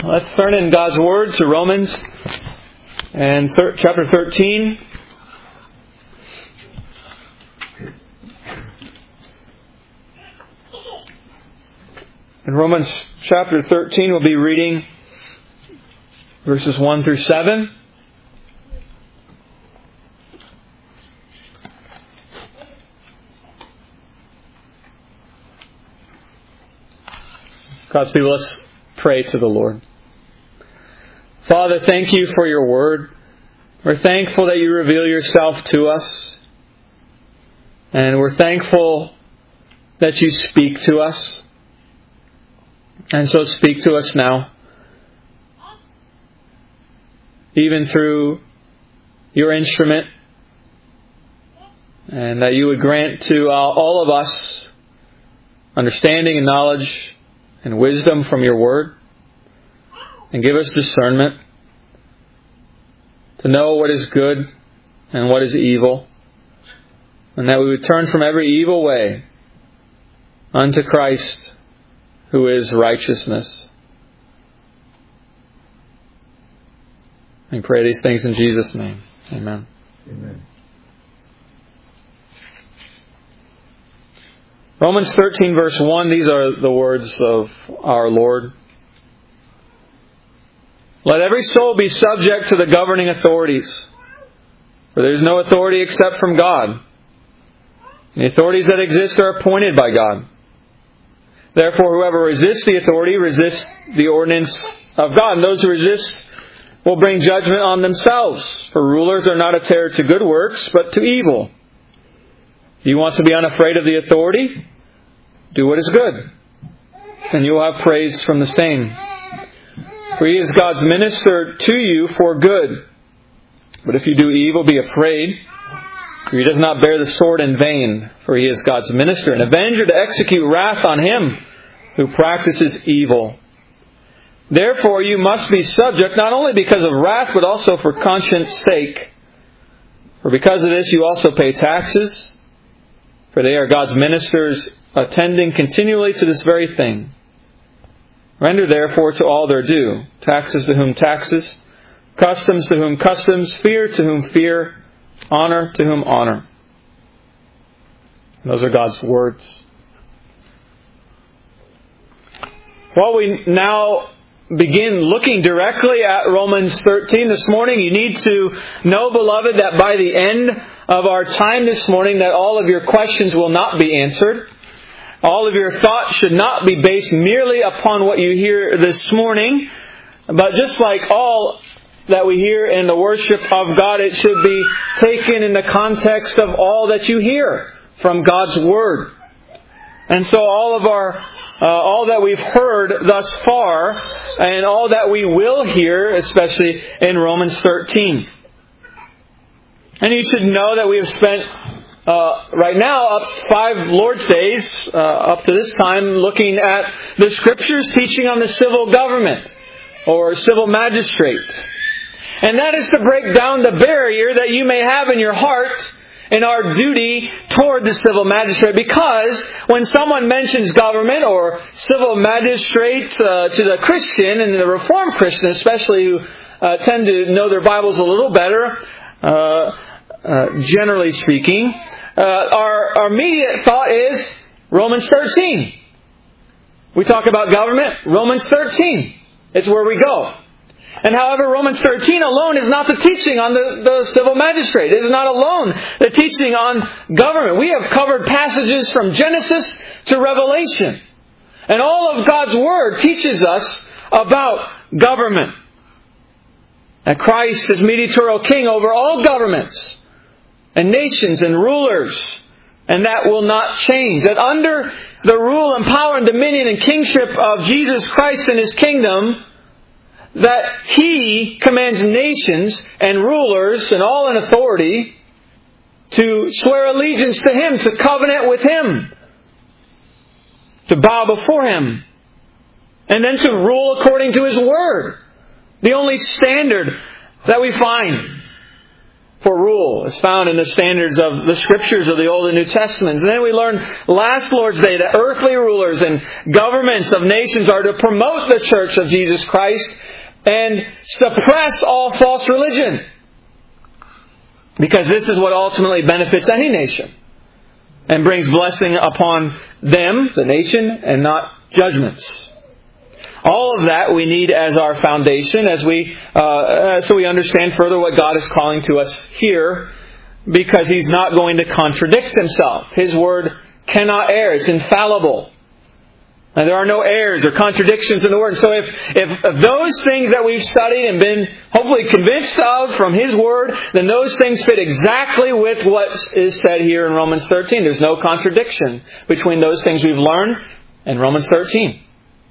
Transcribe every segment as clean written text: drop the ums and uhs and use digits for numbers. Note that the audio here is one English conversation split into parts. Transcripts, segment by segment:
Let's turn in God's Word to Romans and chapter 13. In Romans chapter 13, we'll be reading verses 1 through 7. God's people, let's pray to the Lord. Father, thank you for your word. We're thankful that you reveal yourself to us. And we're thankful that you speak to us. And so speak to us now. Even through your instrument. And that you would grant to all of us understanding and knowledge and wisdom from your word. And give us discernment to know what is good and what is evil. And that we would turn from every evil way unto Christ, who is righteousness. We pray these things in Jesus' name. Amen. Amen. Romans 13 verse 1, these are the words of our Lord. Let every soul be subject to the governing authorities, for there is no authority except from God. The authorities that exist are appointed by God. Therefore, whoever resists the authority resists the ordinance of God. And those who resist will bring judgment on themselves. For rulers are not a terror to good works, but to evil. Do you want to be unafraid of the authority? Do what is good, and you will have praise from the same. For he is God's minister to you for good. But if you do evil, be afraid. For he does not bear the sword in vain, for he is God's minister, an avenger to execute wrath on him who practices evil. Therefore you must be subject, not only because of wrath, but also for conscience sake. For because of this you also pay taxes, for they are God's ministers, attending continually to this very thing. Render therefore to all their due, taxes to whom taxes, customs to whom customs, fear to whom fear, honor to whom honor. Those are God's words. While we now begin looking directly at Romans 13 this morning, you need to know, beloved, that by the end of our time this morning, that all of your questions will not be answered. All of your thoughts should not be based merely upon what you hear this morning, but just like all that we hear in the worship of God, it should be taken in the context of all that you hear from God's Word. And so all that we've heard thus far, and all that we will hear, especially in Romans 13. And you should know that we have spent right now up 5 Lord's Days up to this time looking at the Scriptures teaching on the civil government or civil magistrate. And that is to break down the barrier that you may have in your heart in our duty toward the civil magistrate. Because when someone mentions government or civil magistrate to the Christian, and the Reformed Christian especially, who tend to know their Bibles a little better, generally speaking, our immediate thought is Romans 13. We talk about government, Romans 13. It's where we go. And however, Romans 13 alone is not the teaching on the civil magistrate. It is not alone the teaching on government. We have covered passages from Genesis to Revelation. And all of God's Word teaches us about government. That Christ is mediatorial king over all governments and nations and rulers. And that will not change. That under the rule and power and dominion and kingship of Jesus Christ and His kingdom, that He commands nations and rulers and all in authority to swear allegiance to Him, to covenant with Him, to bow before Him, and then to rule according to His Word. The only standard that we find. for rule is found in the standards of the Scriptures of the Old and New Testaments. And then we learned last Lord's Day that earthly rulers and governments of nations are to promote the Church of Jesus Christ and suppress all false religion. Because this is what ultimately benefits any nation and brings blessing upon them, the nation, and not judgments. All of that we need as our foundation as so we understand further what God is calling to us here, because He's not going to contradict Himself. His Word cannot err. It's infallible. And there are no errors or contradictions in the Word. So if those things that we've studied and been hopefully convinced of from His Word, then those things fit exactly with what is said here in Romans 13. There's no contradiction between those things we've learned and Romans 13.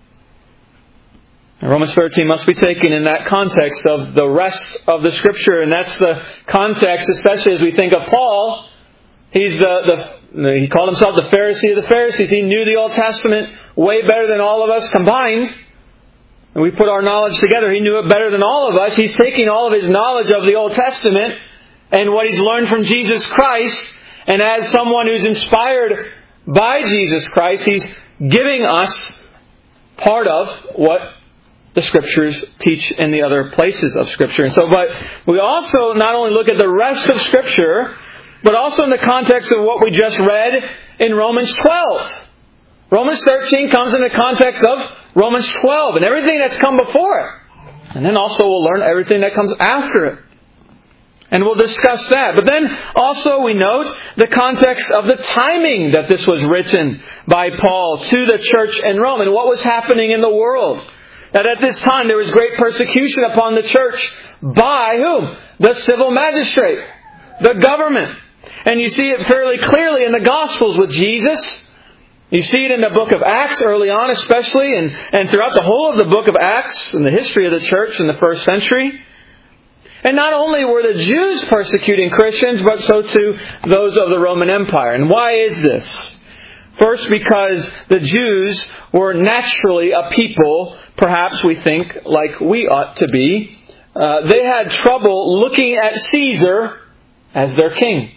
And Romans 13 must be taken in that context of the rest of the Scripture. And that's the context, especially as we think of Paul. He called himself the Pharisee of the Pharisees. He knew the Old Testament way better than all of us combined. And we put our knowledge together. He knew it better than all of us. He's taking all of his knowledge of the Old Testament and what he's learned from Jesus Christ. And as someone who's inspired by Jesus Christ, he's giving us part of what the Scriptures teach in the other places of Scripture. And so, but we also not only look at the rest of Scripture, but also in the context of what we just read in Romans 12. Romans 13 comes in the context of Romans 12 and everything that's come before it. And then also we'll learn everything that comes after it. And we'll discuss that. But then also we note the context of the timing that this was written by Paul to the church in Rome and what was happening in the world. That at this time there was great persecution upon the church by whom? The civil magistrate, the government. And you see it fairly clearly in the Gospels with Jesus. You see it in the book of Acts early on especially, and throughout the whole of the book of Acts and the history of the church in the first century. And not only were the Jews persecuting Christians, but so too those of the Roman Empire. And why is this? First, because the Jews were naturally a people, perhaps we think, like we ought to be. They had trouble looking at Caesar as their king.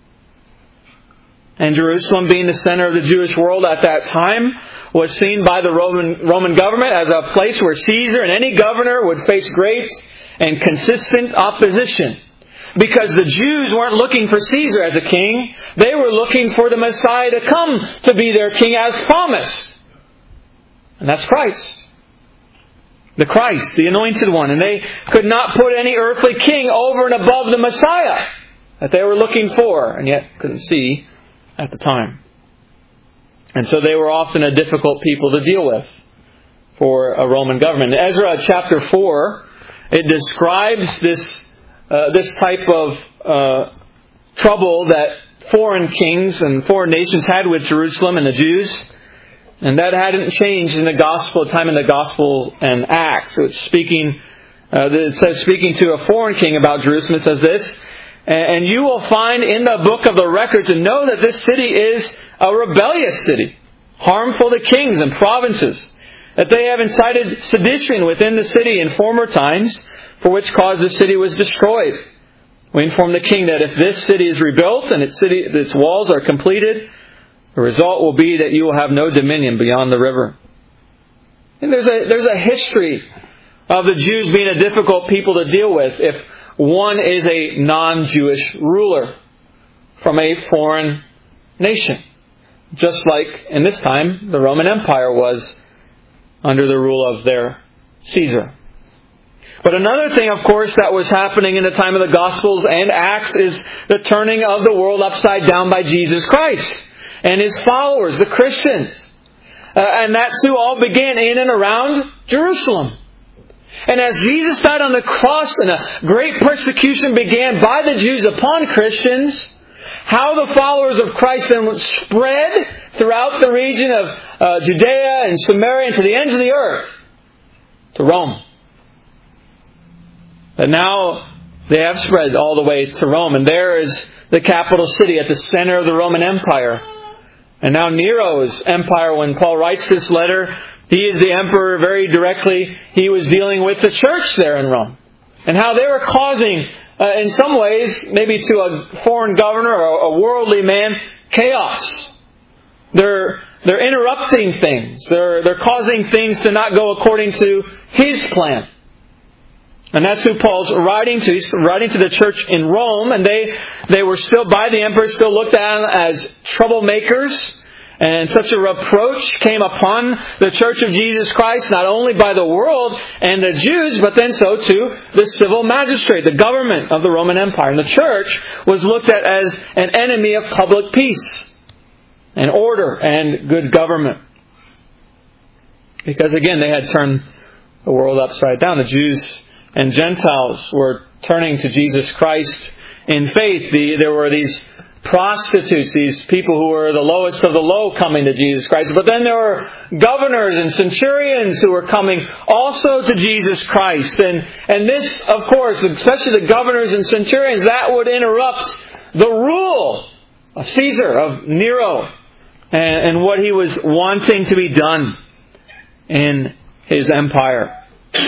And Jerusalem, being the center of the Jewish world at that time, was seen by the Roman government as a place where Caesar and any governor would face great and consistent opposition. Because the Jews weren't looking for Caesar as a king. They were looking for the Messiah to come to be their king as promised. And that's Christ. The Christ, the Anointed One. And they could not put any earthly king over and above the Messiah that they were looking for, and yet couldn't see at the time. And so they were often a difficult people to deal with for a Roman government. In Ezra chapter 4, it describes this type of trouble that foreign kings and foreign nations had with Jerusalem and the Jews. And that hadn't changed in the gospel, time in the gospel and Acts. So it says, speaking to a foreign king about Jerusalem, it says this, and you will find in the book of the records and know that this city is a rebellious city, harmful to kings and provinces, that they have incited sedition within the city in former times, for which cause the city was destroyed. We inform the king that if this city is rebuilt and its walls are completed, the result will be that you will have no dominion beyond the river. And there's a history of the Jews being a difficult people to deal with if one is a non-Jewish ruler from a foreign nation. Just like in this time the Roman Empire was under the rule of their Caesar. But another thing, of course, that was happening in the time of the Gospels and Acts is the turning of the world upside down by Jesus Christ and His followers, the Christians. And that too all began in and around Jerusalem. And as Jesus died on the cross and a great persecution began by the Jews upon Christians, how the followers of Christ then spread throughout the region of Judea and Samaria and to the ends of the earth, to Rome. But now they have spread all the way to Rome, and there is the capital city at the center of the Roman Empire. And now Nero's empire, when Paul writes this letter, he is the emperor very directly. He was dealing with the church there in Rome. and how they were causing, in some ways, maybe to a foreign governor or a worldly man, chaos. They're interrupting things. They're causing things to not go according to his plan. And that's who Paul's writing to. He's writing to the church in Rome, and they were still, by the emperor, still looked at as troublemakers. And such a reproach came upon the Church of Jesus Christ, not only by the world and the Jews, but then so too the civil magistrate, the government of the Roman Empire. And the church was looked at as an enemy of public peace and order and good government. Because again, they had turned the world upside down. The Jews and Gentiles were turning to Jesus Christ in faith. There were these prostitutes, these people who were the lowest of the low, coming to Jesus Christ. But then there were governors and centurions who were coming also to Jesus Christ. And this, of course, especially the governors and centurions, that would interrupt the rule of Caesar, of Nero, and what he was wanting to be done in his empire.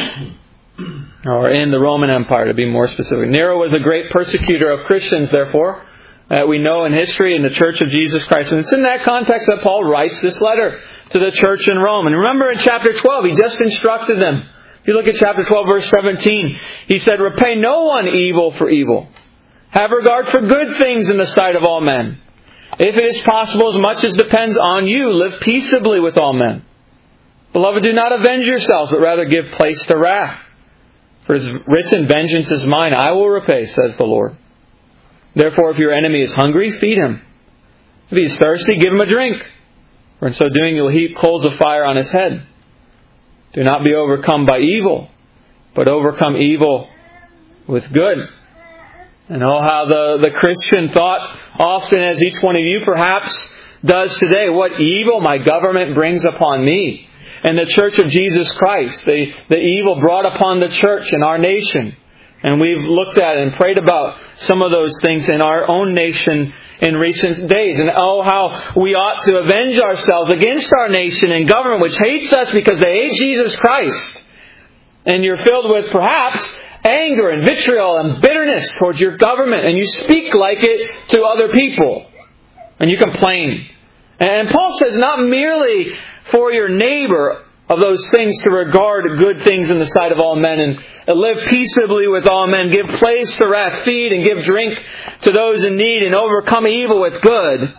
Or in the Roman Empire, to be more specific. Nero was a great persecutor of Christians, therefore, we know in history in the Church of Jesus Christ. And it's in that context that Paul writes this letter to the church in Rome. And remember in chapter 12, he just instructed them. If you look at chapter 12, verse 17, he said, "Repay no one evil for evil. Have regard for good things in the sight of all men. If it is possible, as much as depends on you, live peaceably with all men. Beloved, do not avenge yourselves, but rather give place to wrath. For it is written, 'Vengeance is mine, I will repay,' says the Lord. Therefore, if your enemy is hungry, feed him. If he is thirsty, give him a drink. For in so doing, you'll heap coals of fire on his head. Do not be overcome by evil, but overcome evil with good." And oh, how the Christian thought, often as each one of you perhaps does today, what evil my government brings upon me. And the Church of Jesus Christ, the evil brought upon the church in our nation. And we've looked at and prayed about some of those things in our own nation in recent days. And oh, how we ought to avenge ourselves against our nation and government, which hates us because they hate Jesus Christ. And you're filled with perhaps anger and vitriol and bitterness towards your government. And you speak like it to other people. And you complain. And Paul says not merely for your neighbor of those things to regard good things in the sight of all men and live peaceably with all men, give place to wrath, feed and give drink to those in need, and overcome evil with good.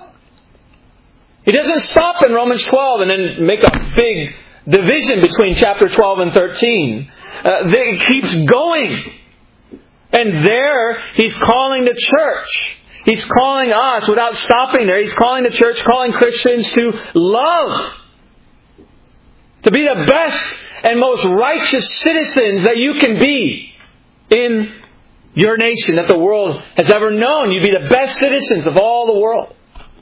He doesn't stop in Romans 12 and then make a big division between chapter 12 and 13. It keeps going. And there he's calling the church. He's calling us without stopping there. He's calling the church, calling Christians to love. To be the best and most righteous citizens that you can be in your nation, that the world has ever known. You be the best citizens of all the world.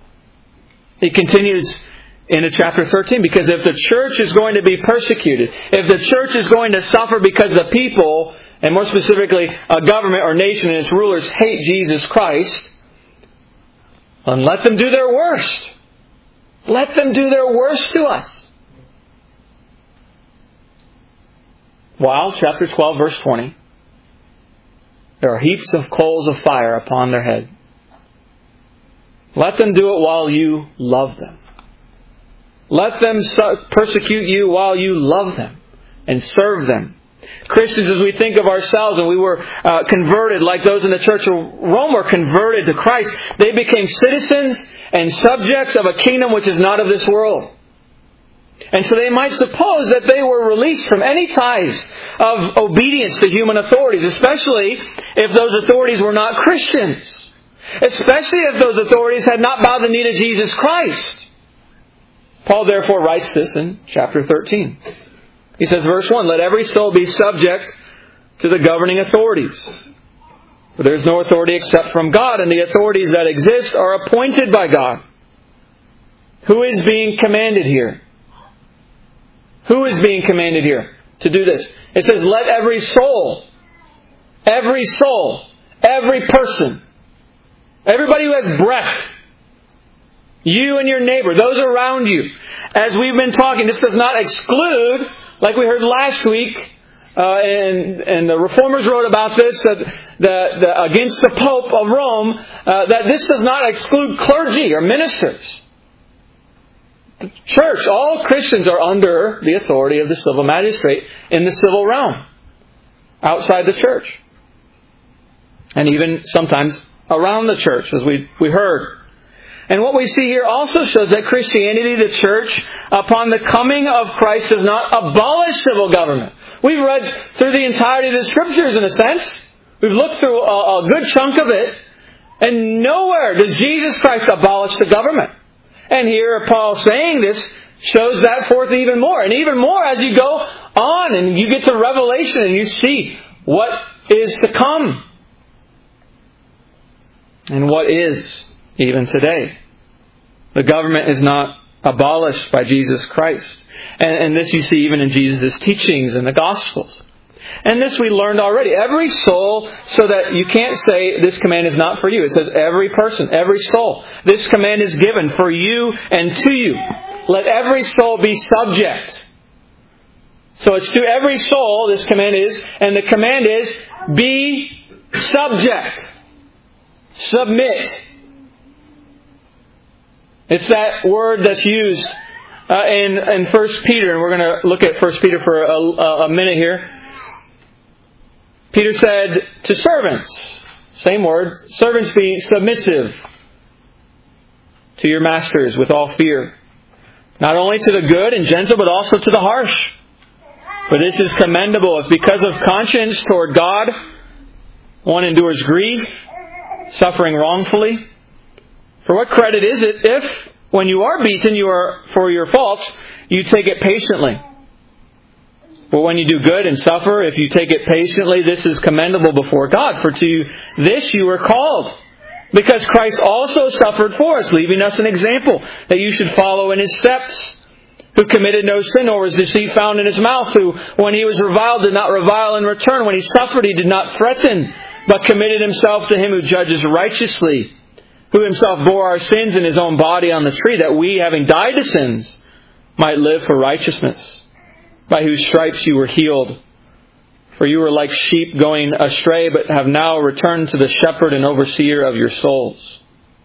He continues into chapter 13, because if the church is going to be persecuted, if the church is going to suffer because the people, and more specifically a government or nation and its rulers, hate Jesus Christ, then let them do their worst. Let them do their worst to us. While, chapter 12, verse 20, there are heaps of coals of fire upon their head. Let them do it while you love them. Let them persecute you while you love them and serve them. Christians, as we think of ourselves, and we were converted like those in the church of Rome were converted to Christ, they became citizens and subjects of a kingdom which is not of this world. And so they might suppose that they were released from any ties of obedience to human authorities, especially if those authorities were not Christians. Especially if those authorities had not bowed the knee to Jesus Christ. Paul therefore writes this in chapter 13. He says, verse 1, "Let every soul be subject to the governing authorities. For there is no authority except from God, and the authorities that exist are appointed by God." Who is being commanded here? Who is being commanded here to do this? It says, let every soul, every person, everybody who has breath, you and your neighbor, those around you. As we've been talking, this does not exclude, like we heard last week, and the Reformers wrote about this, that against the Pope of Rome, that this does not exclude clergy or ministers. The church, all Christians are under the authority of the civil magistrate in the civil realm, outside the church. And even sometimes around the church, as we heard. And what we see here also shows that Christianity, the church, upon the coming of Christ, does not abolish civil government. We've read through the entirety of the Scriptures, in a sense. We've looked through a good chunk of it, and nowhere does Jesus Christ abolish the government. And here Paul saying this shows that forth even more. And even more as you go on and you get to Revelation and you see what is to come. And what is even today. The government is not abolished by Jesus Christ. And this you see even in Jesus' teachings in the Gospels. And this we learned already. Every soul, so that you can't say this command is not for you. It says every person, every soul. This command is given for you and to you. Let every soul be subject. So it's to every soul this command is. And the command is be subject. Submit. It's that word that's used in 1 Peter. And we're going to look at 1 Peter for a minute here. Peter said to servants, same word, servants be submissive to your masters with all fear, not only to the good and gentle, but also to the harsh. For this is commendable, if because of conscience toward God one endures grief, suffering wrongfully. For what credit is it if, when you are beaten for your faults, you take it patiently? But when you do good and suffer, if you take it patiently, this is commendable before God. For to this you were called, because Christ also suffered for us, leaving us an example that you should follow in His steps. Who committed no sin, nor was deceit found in His mouth. Who, when He was reviled, did not revile in return. When He suffered, He did not threaten, but committed Himself to Him who judges righteously. Who Himself bore our sins in His own body on the tree, that we, having died to sins, might live for righteousness. By whose stripes you were healed. For you were like sheep going astray, but have now returned to the shepherd and overseer of your souls.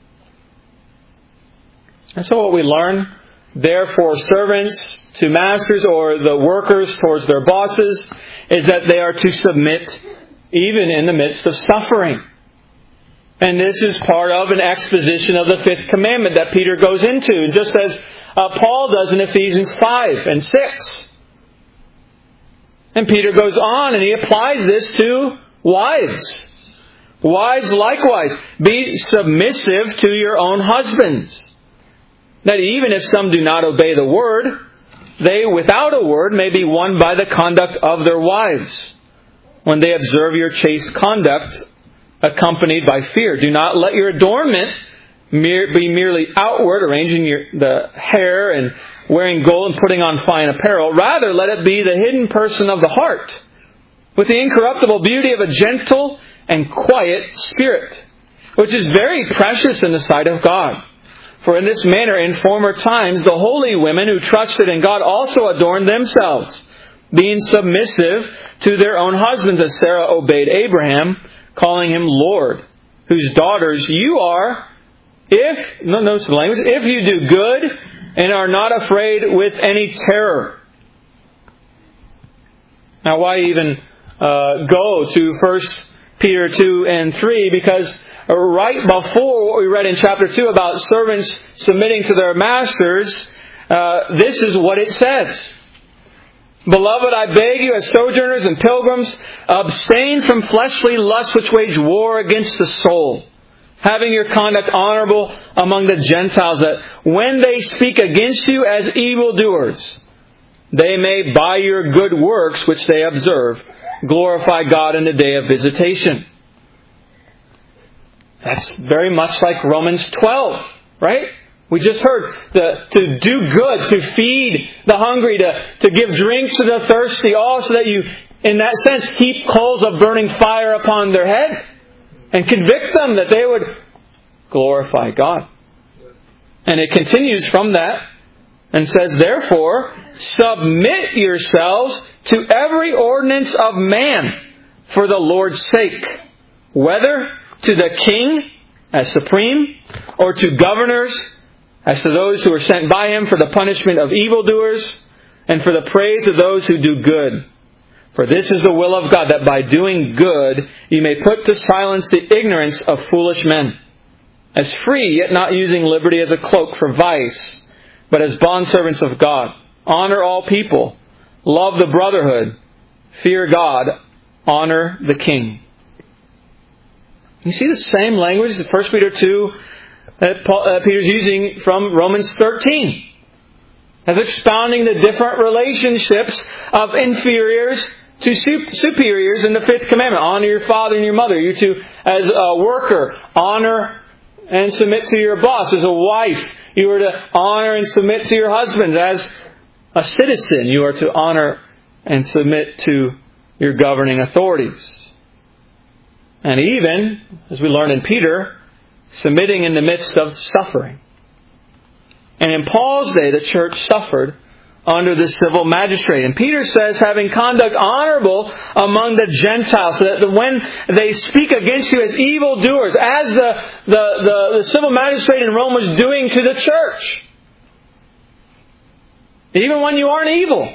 And so what we learn, therefore, servants to masters or the workers towards their bosses, is that they are to submit even in the midst of suffering. And this is part of an exposition of the fifth commandment that Peter goes into, just as Paul does in Ephesians 5 and 6. And Peter goes on and he applies this to wives. Wives likewise, be submissive to your own husbands. That even if some do not obey the word, they without a word may be won by the conduct of their wives, when they observe your chaste conduct accompanied by fear. Do not let your adornment be merely outward, arranging the hair and wearing gold and putting on fine apparel. Rather, let it be the hidden person of the heart, with the incorruptible beauty of a gentle and quiet spirit, which is very precious in the sight of God. For in this manner, in former times, the holy women who trusted in God also adorned themselves, being submissive to their own husbands, as Sarah obeyed Abraham, calling him Lord, whose daughters you are, notice the language, if you do good and are not afraid with any terror. Now, why even go to 1 Peter 2 and 3? Because right before what we read in chapter 2 about servants submitting to their masters, this is what it says. Beloved, I beg you, as sojourners and pilgrims, abstain from fleshly lusts which wage war against the soul, having your conduct honorable among the Gentiles, that when they speak against you as evildoers, they may, by your good works which they observe, glorify God in the day of visitation. That's very much like Romans 12, right? We just heard to do good, to feed the hungry, to give drink to the thirsty, all so that you, in that sense, heap coals of burning fire upon their head and convict them that they would glorify God. And it continues from that and says, therefore, submit yourselves to every ordinance of man for the Lord's sake, whether to the king as supreme, or to governors as to those who are sent by him for the punishment of evildoers, and for the praise of those who do good. For this is the will of God, that by doing good you may put to silence the ignorance of foolish men. As free, yet not using liberty as a cloak for vice, but as bondservants of God. Honor all people. Love the brotherhood. Fear God. Honor the king. You see the same language that 1 Peter 2 that Peter's using from Romans 13. As expounding the different relationships of inferiors to superiors in the fifth commandment. Honor your father and your mother. You too, as a worker, honor and submit to your boss. As a wife, you are to honor and submit to your husband. As a citizen, you are to honor and submit to your governing authorities. And even, as we learn in Peter, submitting in the midst of suffering. And in Paul's day, the church suffered under the civil magistrate. And Peter says, having conduct honorable among the Gentiles, so that when they speak against you as evildoers, as the civil magistrate in Rome was doing to the church, even when you aren't evil,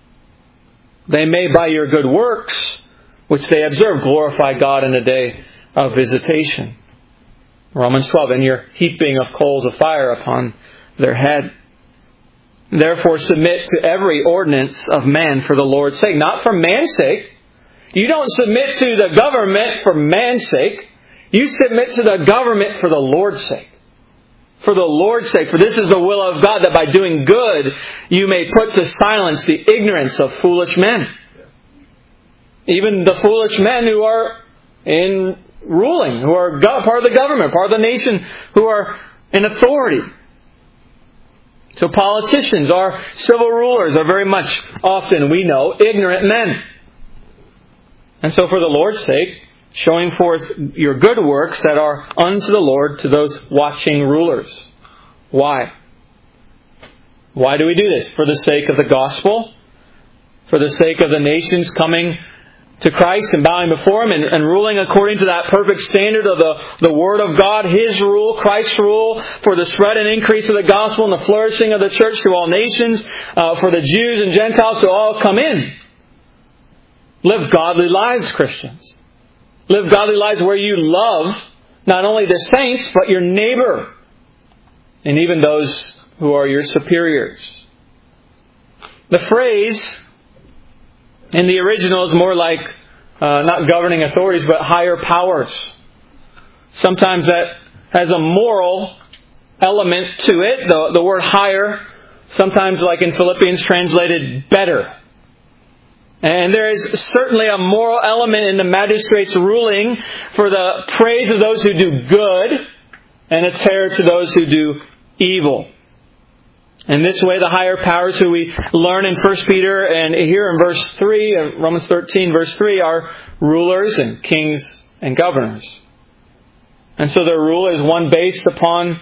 they may by your good works, which they observe, glorify God in the day of visitation. Romans 12, and your heaping of coals of fire upon their head. Therefore submit to every ordinance of man for the Lord's sake. Not for man's sake. You don't submit to the government for man's sake. You submit to the government for the Lord's sake. For the Lord's sake. For this is the will of God, that by doing good you may put to silence the ignorance of foolish men. Even the foolish men who are in ruling, who are part of the government, part of the nation, who are in authority. So politicians, our civil rulers, are very much, often we know, ignorant men. And so for the Lord's sake, showing forth your good works that are unto the Lord to those watching rulers. Why? Why do we do this? For the sake of the gospel? For the sake of the nations coming to Christ and bowing before Him and ruling according to that perfect standard of the Word of God, His rule, Christ's rule, for the spread and increase of the gospel and the flourishing of the church to all nations, for the Jews and Gentiles to all come in. Live godly lives, Christians. Live godly lives where you love not only the saints, but your neighbor, and even those who are your superiors. The phrase in the original is more like not governing authorities, but higher powers. Sometimes that has a moral element to it. The word higher, sometimes like in Philippians, translated better. And there is certainly a moral element in the magistrate's ruling for the praise of those who do good and a terror to those who do evil. In this way, the higher powers who we learn in 1 Peter and here in verse 3, Romans 13, verse 3, are rulers and kings and governors. And so their rule is one based upon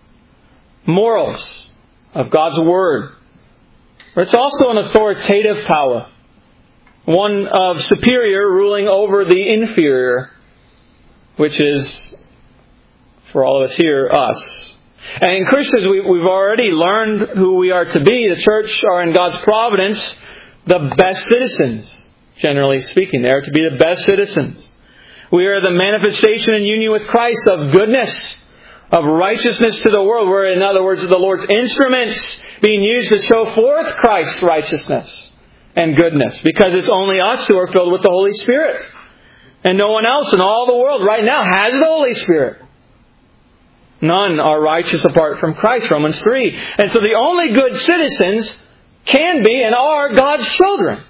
morals of God's Word. But it's also an authoritative power. One of superior ruling over the inferior, which is, for all of us here, us. And in Christians, we've already learned who we are to be. The church are in God's providence the best citizens, generally speaking. They are to be the best citizens. We are the manifestation in union with Christ of goodness, of righteousness to the world. We're, in other words, the Lord's instruments being used to show forth Christ's righteousness and goodness, because it's only us who are filled with the Holy Spirit. And no one else in all the world right now has the Holy Spirit. None are righteous apart from Christ, Romans 3. And so the only good citizens can be and are God's children.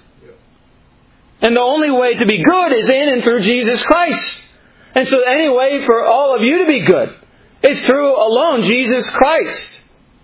And the only way to be good is in and through Jesus Christ. And so any way for all of you to be good is through alone Jesus Christ.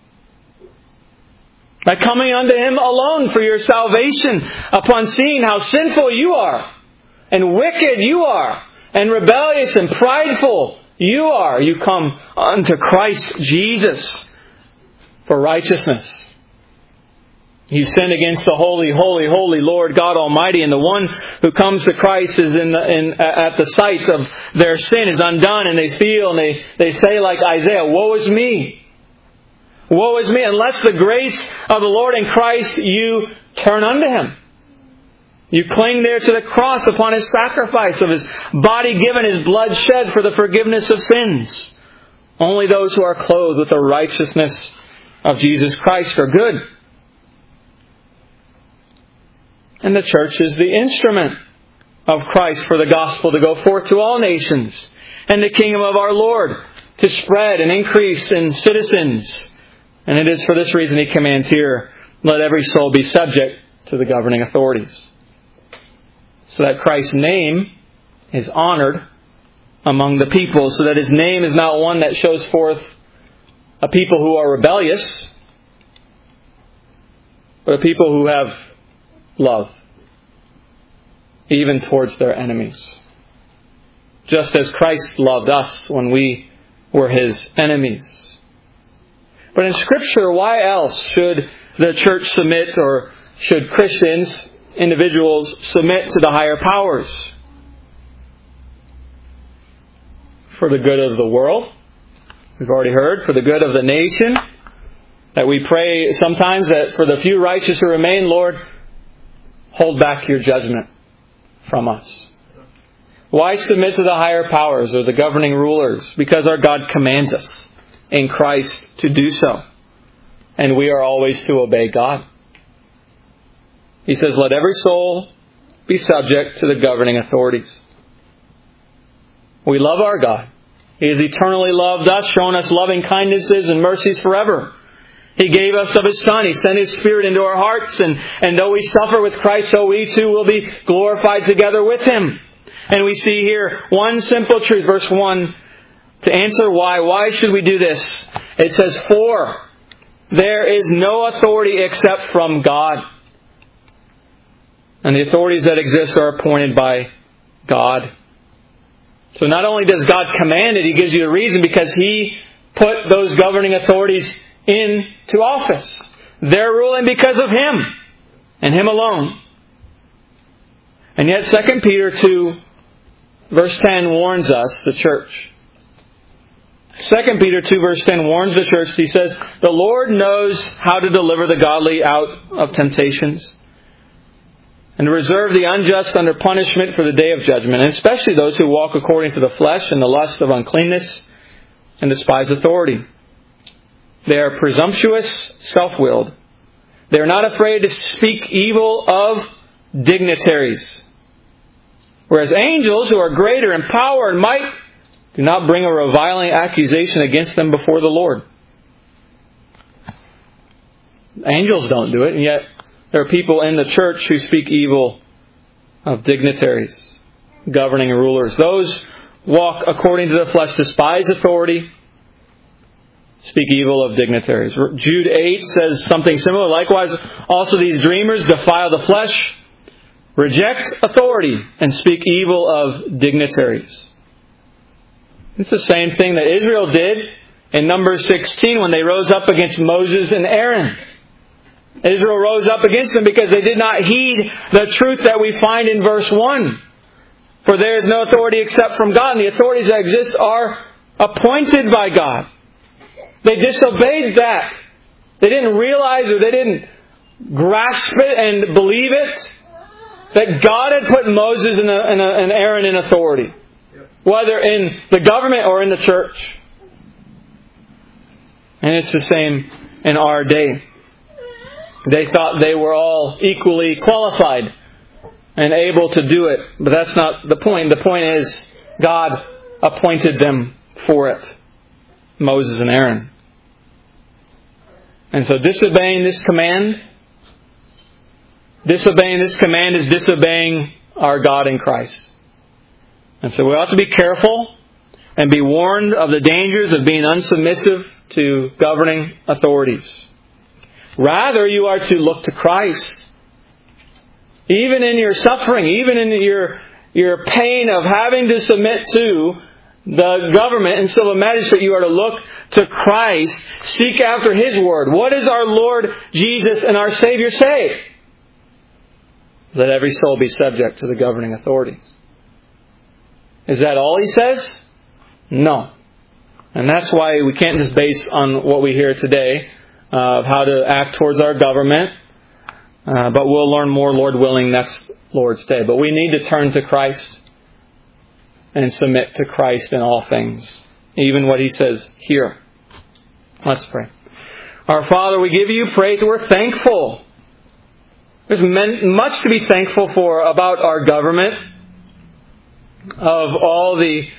By coming unto Him alone for your salvation, upon seeing how sinful you are, and wicked you are, and rebellious and prideful you are, you come unto Christ Jesus for righteousness. You sin against the holy, holy, holy Lord God Almighty, and the one who comes to Christ is at the sight of their sin is undone, and they feel and they say like Isaiah, "Woe is me! Woe is me!" Unless the grace of the Lord in Christ, you turn unto Him. You cling there to the cross upon His sacrifice of His body given, His blood shed for the forgiveness of sins. Only those who are clothed with the righteousness of Jesus Christ are good. And the church is the instrument of Christ for the gospel to go forth to all nations, and the kingdom of our Lord to spread and increase in citizens. And it is for this reason He commands here, "Let every soul be subject to the governing authorities," so that Christ's name is honored among the people, so that His name is not one that shows forth a people who are rebellious, but a people who have love, even towards their enemies. Just as Christ loved us when we were His enemies. But in Scripture, why else should the church submit, or should Christians, individuals, submit to the higher powers? For the good of the world, we've already heard, for the good of the nation, that we pray sometimes that for the few righteous who remain, Lord, hold back your judgment from us. Why submit to the higher powers or the governing rulers? Because our God commands us in Christ to do so. And we are always to obey God. He says, "Let every soul be subject to the governing authorities." We love our God. He has eternally loved us, shown us loving kindnesses and mercies forever. He gave us of His Son. He sent His Spirit into our hearts. And though we suffer with Christ, so we too will be glorified together with Him. And we see here one simple truth. Verse 1, to answer why. Why should we do this? It says, "For there is no authority except from God." And the authorities that exist are appointed by God. So not only does God command it, He gives you the reason, because He put those governing authorities into office. They're ruling because of Him and Him alone. And yet 2 Peter 2 verse 10 warns us, the church. 2 Peter 2 verse 10 warns the church. He says, "The Lord knows how to deliver the godly out of temptations, and to reserve the unjust under punishment for the day of judgment, and especially those who walk according to the flesh and the lust of uncleanness and despise authority. They are presumptuous, self-willed. They are not afraid to speak evil of dignitaries. Whereas angels, who are greater in power and might, do not bring a reviling accusation against them before the Lord." Angels don't do it, and yet there are people in the church who speak evil of dignitaries, governing rulers. Those walk according to the flesh, despise authority, speak evil of dignitaries. Jude 8 says something similar. "Likewise, also these dreamers defile the flesh, reject authority, and speak evil of dignitaries." It's the same thing that Israel did in Numbers 16 when they rose up against Moses and Aaron. Israel rose up against them because they did not heed the truth that we find in verse 1. "For there is no authority except from God," and the authorities that exist are appointed by God. They disobeyed that. They didn't realize, or they didn't grasp it and believe it, that God had put Moses and Aaron in authority, whether in the government or in the church. And it's the same in our day. They thought they were all equally qualified and able to do it. But that's not the point. The point is, God appointed them for it. Moses and Aaron. And so disobeying this command is disobeying our God in Christ. And so we ought to be careful and be warned of the dangers of being unsubmissive to governing authorities. Rather, you are to look to Christ. Even in your suffering, even in your pain of having to submit to the government and civil magistrate, you are to look to Christ, seek after His Word. What does our Lord Jesus and our Savior say? Let every soul be subject to the governing authorities. Is that all He says? No. And that's why we can't just base on what we hear today of how to act towards our government. But we'll learn more, Lord willing, next Lord's Day. But we need to turn to Christ and submit to Christ in all things, even what He says here. Let's pray. Our Father, we give You praise. We're thankful. There's much to be thankful for about our government, of all the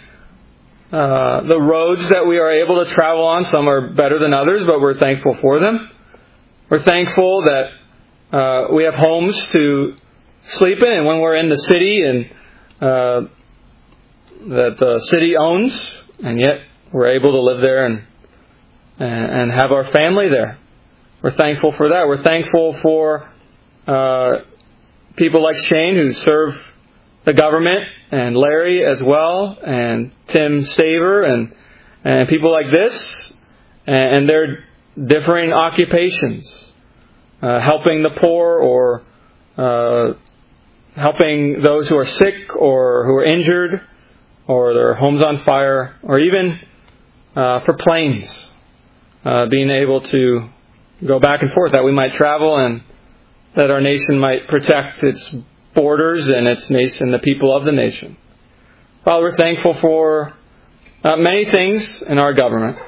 roads that we are able to travel on. Some are better than others, but we're thankful for them. We're thankful that we have homes to sleep in, and when we're in the city and that the city owns, and yet we're able to live there and have our family there. We're thankful for that. We're thankful for people like Shane who serve the government, and Larry as well, and Tim Saver, and people like this, and their differing occupations, helping the poor, or helping those who are sick or who are injured, or their homes on fire, or even for planes, being able to go back and forth, that we might travel and that our nation might protect its borders and its nation, the people of the nation. Father, we're thankful for many things in our government.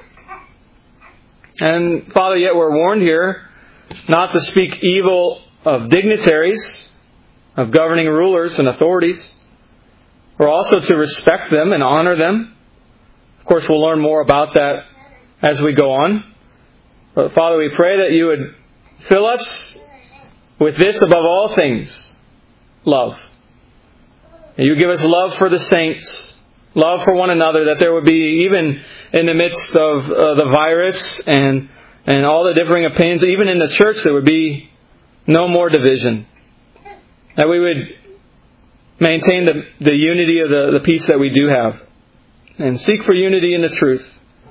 And Father, yet we're warned here not to speak evil of dignitaries, of governing rulers and authorities. We're also to respect them and honor them. Of course, we'll learn more about that as we go on. But Father, we pray that You would fill us with this above all things, love. And You give us love for the saints, love for one another, that there would be, even in the midst of the virus and all the differing opinions, even in the church, there would be no more division. That we would maintain the unity of the peace that we do have, and seek for unity in the truth.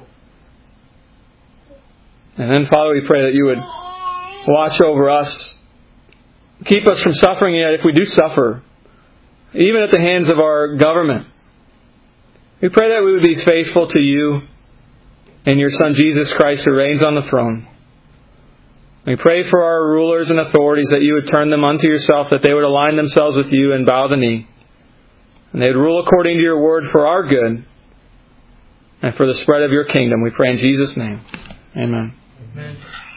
And then, Father, we pray that You would watch over us, keep us from suffering, yet if we do suffer, even at the hands of our government, we pray that we would be faithful to You and Your Son Jesus Christ, who reigns on the throne. We pray for our rulers and authorities, that You would turn them unto Yourself, that they would align themselves with You and bow the knee. And they would rule according to Your word for our good and for the spread of Your kingdom. We pray in Jesus' name. Amen. Amen.